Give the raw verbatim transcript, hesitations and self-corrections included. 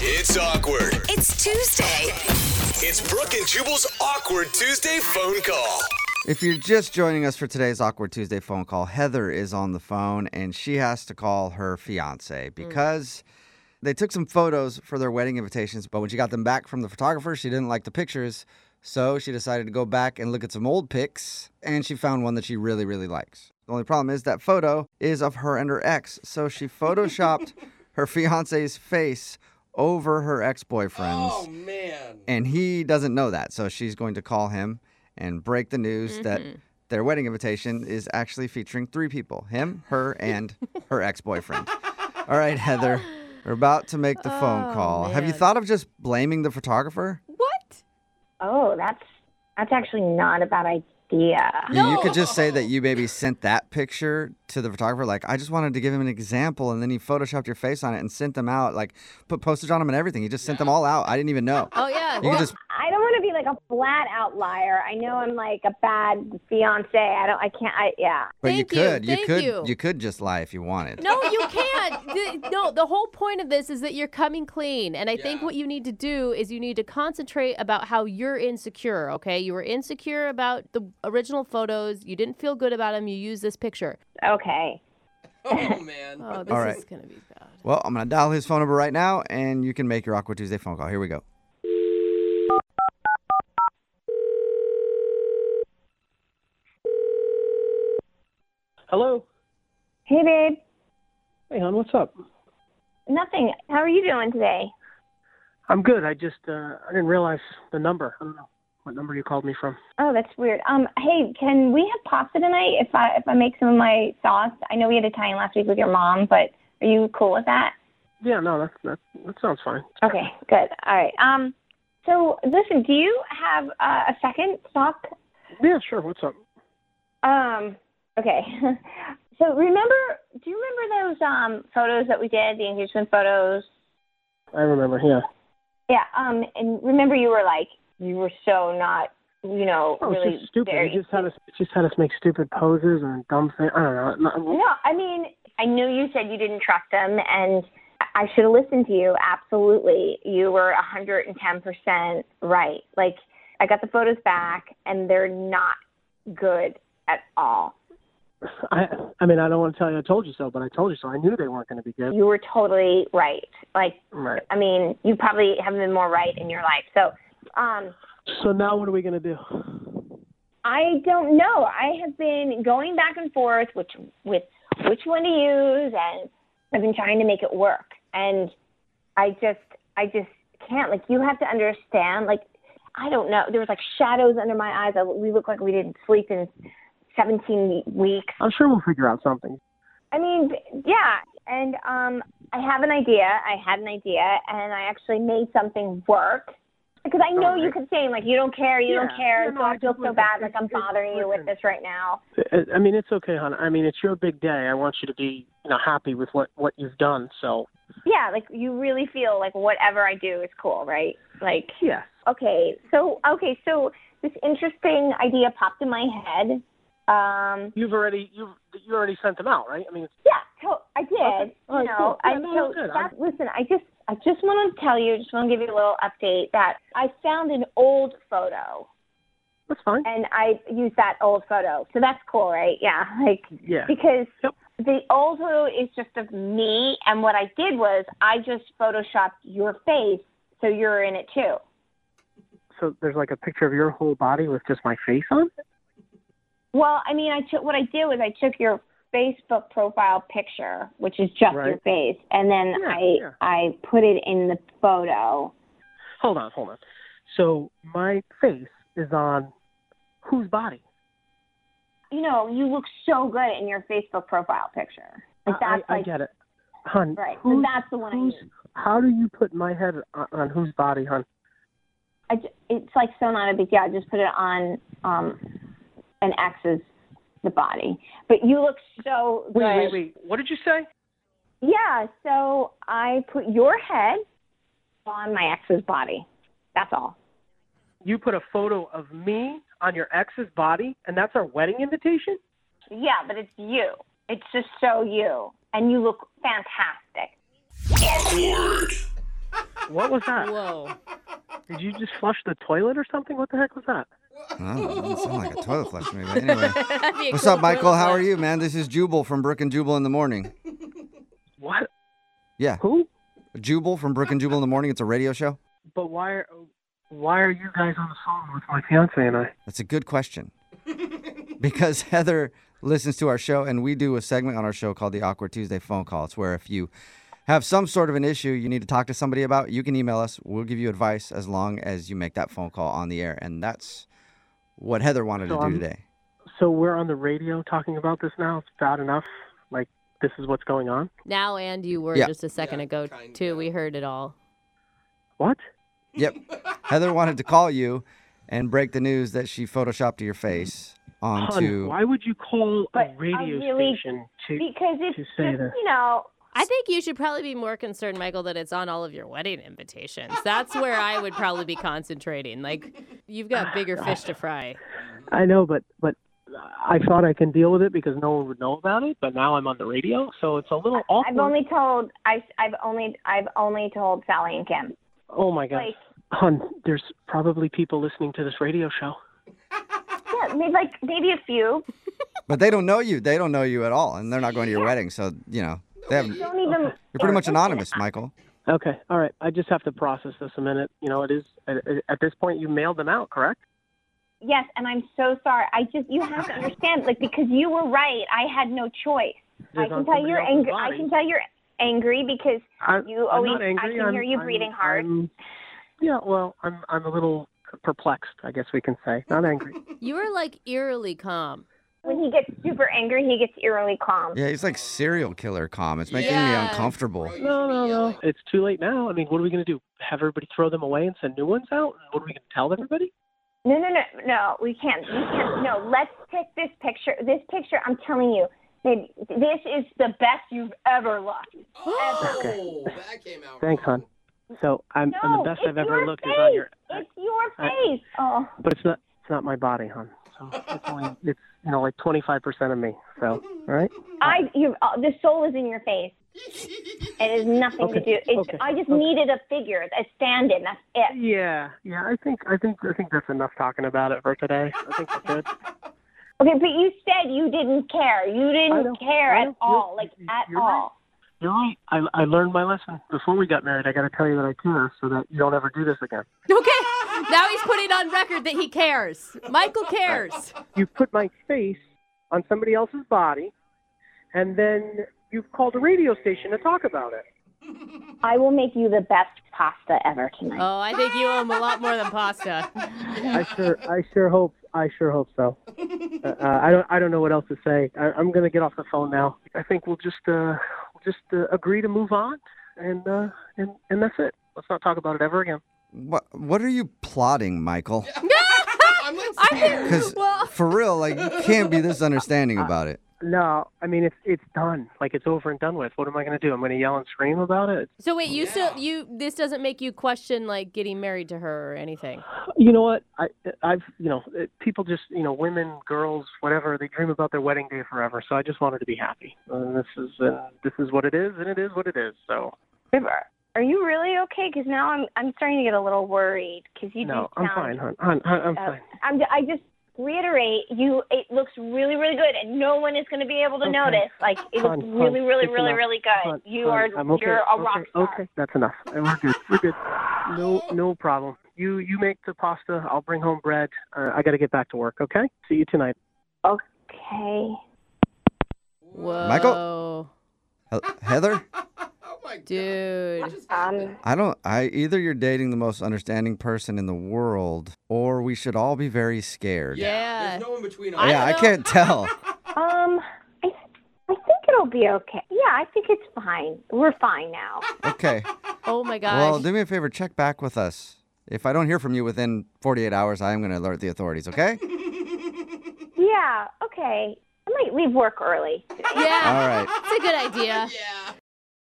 It's awkward. It's Tuesday. It's Brooke and Jubal's Awkward Tuesday phone call. If you're just joining us for today's Awkward Tuesday phone call, Heather is on the phone, and she has to call her fiance because mm. they took some photos for their wedding invitations, but when she got them back from the photographer, she didn't like the pictures, so she decided to go back and look at some old pics, and she found one that she really, really likes. The only problem is that photo is of her and her ex, so she photoshopped her fiance's face over her ex-boyfriend's. Oh, man. And he doesn't know that, so she's going to call him and break the news mm-hmm. that their wedding invitation is actually featuring three people, him, her, and her ex-boyfriend. All right, Heather, we're about to make the oh, phone call. Man. Have you thought of just blaming the photographer? What? Oh, that's that's actually not a bad idea. No. You could just say that you maybe sent that picture to the photographer, like, I just wanted to give him an example, and then he photoshopped your face on it and sent them out, like, put postage on them and everything. He just sent yeah. them all out. I didn't even know. Oh, yeah. You well, just... I don't want to be like a flat outlier. I know I'm like a bad fiance. I don't, I can't, I, yeah. But Thank you could, you. you Thank could, you. you could just lie if you wanted. No, you can't. the, no, the whole point of this is that you're coming clean. And I yeah. think what you need to do is you need to concentrate about how you're insecure, okay? You were insecure about the original photos. You didn't feel good about them. You used this picture. Okay. Oh, man. Oh, this All right. is going to be bad. Well, I'm going to dial his phone number right now, and you can make your Awkward Tuesday phone call. Here we go. Hello. Hey, babe. Hey, hon, what's up? Nothing. How are you doing today? I'm good. I just, uh, I didn't realize the number. I don't know what number you called me from. Oh, that's weird. Um, hey, can we have pasta tonight if I if I make some of my sauce? I know we had Italian last week with your mom, but are you cool with that? Yeah, no, that that that sounds fine. Okay, good. All right. Um, so listen, do you have uh, a second to talk? Yeah, sure. What's up? Um, okay. So remember, do you remember those um photos that we did, the engagement photos? I remember. Yeah. Yeah. Um, and remember, you were like, you were so not, you know, oh, really it's just stupid. very... You just had us just had us make stupid poses and dumb things. I don't know. No, I mean, I knew you said you didn't trust them, and I should have listened to you. Absolutely, you were one hundred ten percent right. Like, I got the photos back, and they're not good at all. I, I mean, I don't want to tell you I told you so, but I told you so. I knew they weren't going to be good. You were totally right. Like, right. I mean, you probably haven't been more right in your life. So, um, so now what are we going to do? I don't know. I have been going back and forth which with which one to use, and I've been trying to make it work. And I just, I just can't. Like, you have to understand. Like, I don't know. There was like shadows under my eyes. I, we look like we didn't sleep in seventeen weeks. I'm sure we'll figure out something. I mean, yeah. And um, I have an idea. I had an idea, and I actually made something work. Because I know right. you could say, like, you don't care, you yeah. don't care, yeah, so no, I feel just, so listen, bad, like I'm it's, bothering you with this right now. I mean, it's okay, hon. I mean, it's your big day. I want you to be, you know, happy with what, what you've done, so. Yeah, like, you really feel like whatever I do is cool, right? Like, yeah. Okay, so, okay, so this interesting idea popped in my head. Um, you've already, you've, you already sent them out, right? I mean, it's... Yeah, so I did. Okay. All right, you know, cool. Yeah, I, no, so good. that, listen, I just, I just want to tell you, just want to give you a little update that I found an old photo. That's fine. And I used that old photo. So that's cool, right? Yeah. Like, yeah. Because yep. the old photo is just of me. And what I did was I just photoshopped your face. So you're in it too. So there's like a picture of your whole body with just my face on it? Well, I mean, I took, what I did was I took your Facebook profile picture, which is just right. your face, and then yeah, I yeah. I put it in the photo. Hold on, hold on. So my face is on whose body? You know, you look so good in your Facebook profile picture. Like that's I, I like, get it, hon. Right, so that's the one I use. How do you put my head on, on whose body, hon? I, it's like so not a big deal. I just put it on um, an ex's the body. But you look so good. Wait, wait, wait. What did you say? Yeah, so I put your head on my ex's body. That's all. You put a photo of me on your ex's body, and that's our wedding invitation? Yeah, but it's you. It's just so you. And you look fantastic. Awkward. What was that? Whoa. Did you just flush the toilet or something? What the heck was that? I don't know. It doesn't sound like a toilet flush to me, but anyway. That'd be a What's cool up, Michael? toilet How are flush. you, man? This is Jubal from Brook and Jubal in the Morning. What? Yeah. Who? Jubal from Brook and Jubal in the Morning. It's a radio show. But why are why are you guys on the phone with my fiance and I? That's a good question. Because Heather listens to our show, and we do a segment on our show called the Awkward Tuesday Phone Call. It's where if you have some sort of an issue you need to talk to somebody about, you can email us. We'll give you advice as long as you make that phone call on the air. And that's what Heather wanted So to do I'm- today. So we're on the radio talking about this now. It's bad enough. Like this is what's going on. Now and you were Yeah. just a second Yeah, ago, kind too. of. We heard it all. What? Yep. Heather wanted to call you and break the news that she photoshopped your face onto... Hun, why would you call But a I radio really- station to? Because it's to just, say this. you know, I think you should probably be more concerned, Michael, that it's on all of your wedding invitations. That's where I would probably be concentrating. Like, you've got bigger fish to fry. I know, but but I thought I can deal with it because no one would know about it. But now I'm on the radio, so it's a little awkward. I've only told I, I've only I've only told Sally and Kim. Oh my God, Like, hun, there's probably people listening to this radio show. yeah, maybe like maybe a few. But they don't know you. They don't know you at all, and they're not going to your wedding. So, you know, they have, you're Don't even. pretty much Listen, anonymous, Michael. Okay, all right. I just have to process this a minute. You know, it is at, at this point you mailed them out, correct? Yes, and I'm so sorry. I just you have to understand, like because you were right. I had no choice. I It's can on tell somebody you're else's angry. I body. can tell you're angry because I, you I'm always. not angry. I can I'm, hear you I'm- breathing hard. I'm- yeah, well, I'm I'm a little perplexed, I guess we can say. Not angry. You were, like, eerily calm. When he gets super angry, he gets eerily calm. Yeah, he's like serial killer calm. It's making me Yeah. uncomfortable. No, no, no. It's too late now. I mean, what are we going to do? Have everybody throw them away and send new ones out? What are we going to tell everybody? No, no, no, no. We can't. We can't. No, let's pick this picture. This picture, I'm telling you, babe, this is the best you've ever looked. Oh, that came out. Thanks, wrong. hon. So I'm, No, I'm the best it's I've ever your looked face. is on your. It's your I- face. Oh, But it's not. It's not my body, hon. So it's only. It's you know like twenty-five percent of me. So all right. I. You. Uh, the soul is in your face. It has nothing to Okay, do. It's, okay, I just okay. needed a figure, a stand-in. That's it. Yeah, yeah. I think. I think. I think that's enough talking about it for today. I think we're good. Okay, but you said you didn't care. You I didn't know, care I at know. all, You're- like at you're right. all. You're right. I, I learned my lesson before we got married. I got to tell you that I care, so that you don't ever do this again. Okay, now he's putting on record that he cares. Michael cares. You put my face on somebody else's body, and then you've called a radio station to talk about it. I will make you the best pasta ever tonight. Oh, I think you owe him a lot more than pasta. I sure, I sure hope, I sure hope so. Uh, uh, I don't, I don't know what else to say. I, I'm gonna get off the phone now. I think we'll just, uh, we'll just uh, agree to move on, and, uh, and, and that's it. Let's not talk about it ever again. What What are you plotting, Michael? I'm like scared. Because Well- for real, like, you can't be this understanding about it. No, I mean it's it's done. Like it's over and done with. What am I gonna do? I'm gonna yell and scream about it? So wait, you Yeah. still you this doesn't make you question like getting married to her or anything? You know what? I, I've, you know, it- people just, you know, women, girls, whatever, they dream about their wedding day forever. So I just wanted to be happy. And this is, uh, this is what it is, and it is what it is. So Are you really okay? Because now I'm I'm starting to get a little worried. Because you no, do I'm sound, fine, hon. hon, hon I'm uh, fine. I'm. I just reiterate, you. It looks really, really good, and no one is going to be able to Okay. notice. Like it Hon, looks hon, really, really, it's really, enough. really good. Hon, you hon, are. I'm okay. You're a okay, rock star. Okay, that's enough. And We're good. We're good. No, no problem. You, you make the pasta. I'll bring home bread. Uh, I got to get back to work. Okay. See you tonight. Okay. Whoa. Michael? He- Heather? Oh my god. Dude. Um. I don't. I either you're dating the most understanding person in the world, or we should all be very scared. Yeah. There's no in between. I yeah, don't I know. can't tell. Um. I. I think it'll be okay. Yeah, I think it's fine. We're fine now. Okay. Oh my gosh. Well, do me a favor. Check back with us. If I don't hear from you within forty-eight hours, I am going to alert the authorities. Okay? Yeah. Okay. I might leave work early. yeah. All right. It's a good idea. Yeah.